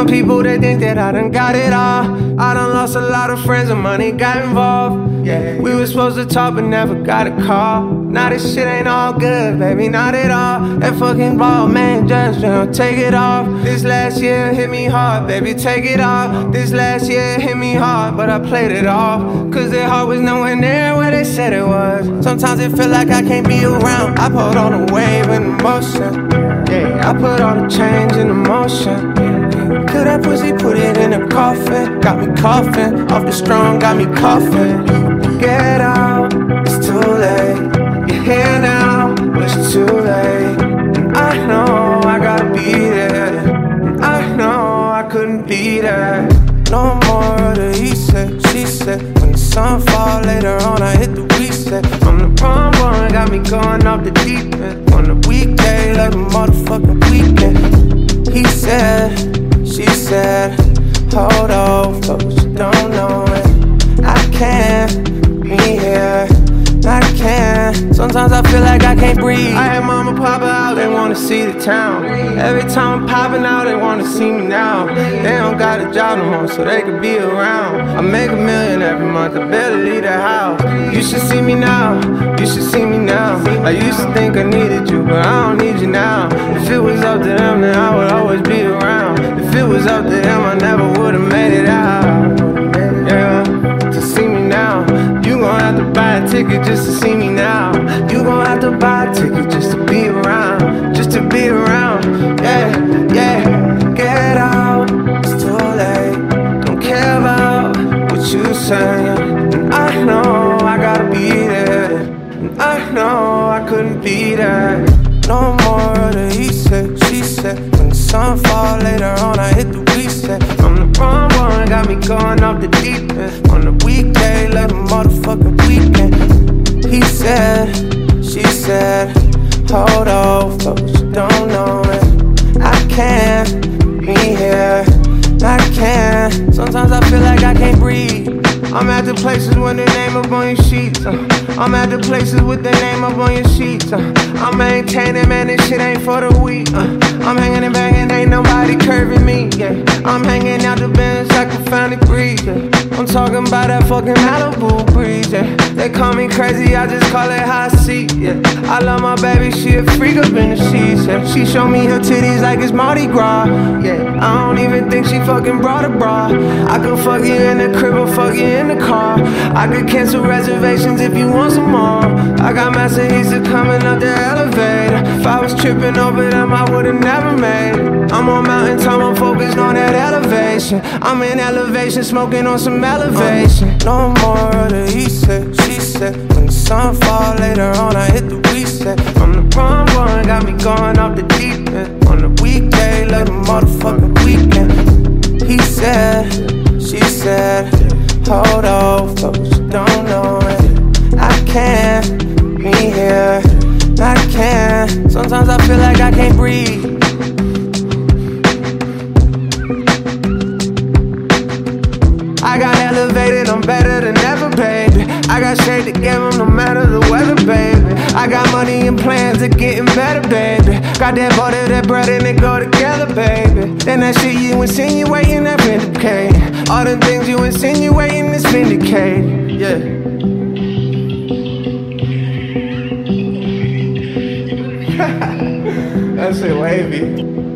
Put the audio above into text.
Some people, they think that I done got it all. I done lost a lot of friends and money got involved. Yeah, we were supposed to talk but never got a call. Now this shit ain't all good, baby, not at all. That fucking ball, man, just take it off. This last year hit me hard, baby, take it off. This last year hit me hard, but I played it off. Cause their heart was nowhere near where they said it was. Sometimes it feel like I can't be around. I put on a wave in emotion. Yeah, I put all the change in emotion. Could that pussy put it in a coffin? Got me coughing, off the strong, got me coughing. Get out, it's too late. You're here now, but it's too late. And I know I gotta be there. And I know I couldn't be there. No more of the he said, she said. When the sun fall later on, I hit the reset. I'm the wrong one, got me going off the deep end. On the weekday, like a motherfucking weekend. He said, she said, hold on, but you don't know it. I can't be here, I can't. Sometimes I feel like I can't breathe. I had mama pop out, they wanna see the town. Every time I'm popping out, they wanna see me now. They don't got a job no more, so they could be around. I make $1 million every month, I barely leave the house. You should see me now, you should see me now. I used to think I needed you, but I don't need you now. If it was up to them, then I would always be around. If it was up to them, I never would've made it out. Yeah, to see me now. You gon' have to buy a ticket just to see me now. You gon' have to buy a ticket just to be around. Just to be around, yeah, yeah. Get out, it's too late. Don't care about what you say. And I know I gotta be there. And I know I couldn't be there. No more of the he said, she said. When the sun fall later on, I hit the reset. I'm the wrong one, got me going off the deep end. On the weekday, like a motherfucking weekend. He said, she said, hold on, folks, you don't know it. I can't be here, I can't. Sometimes I feel like I can't breathe. I'm at the places with the name up on your sheets. I'm at the places with the name up on your sheets. I'm maintaining, man, this shit ain't for the weak. I'm hanging and banging, ain't nobody curving me. Yeah, I'm hanging out the bench, I can finally breathe. Yeah. I'm talking about that fucking Malibu breeze. Yeah. They call me crazy, I just call it hot seat. Yeah, I love my baby, she a freak up in the sheets. Yeah. She show me her titties like it's Mardi Gras. Yeah, I don't even think she fucking brought a bra. I could fuck you in the crib or fuck you in the car. I could cancel reservations if you want some more. I got Master Easter coming up the elevator. If I was tripping over them, I would've never made it. I'm on mountain time, I'm focused on that elevation. I'm in elevation, smoking on some elevation. No more of the he said, she said. When the sun fall later on, I hit the reset. I'm the wrong one, got me going off the deep end. On the weekday, like a motherfucking weekend. He said, she said, hold on, folks, you don't know it. I can't be here, I can't. Sometimes I feel like I can't breathe. I got elevated, I'm better than ever, baby. I got shade to give them no matter the weather, baby. I got money and plans of getting better, baby. Got that butter, that bread, and they go together, baby. Then that shit you insinuating, that vindicating. All the things you insinuating is vindicated, yeah. That shit wavy.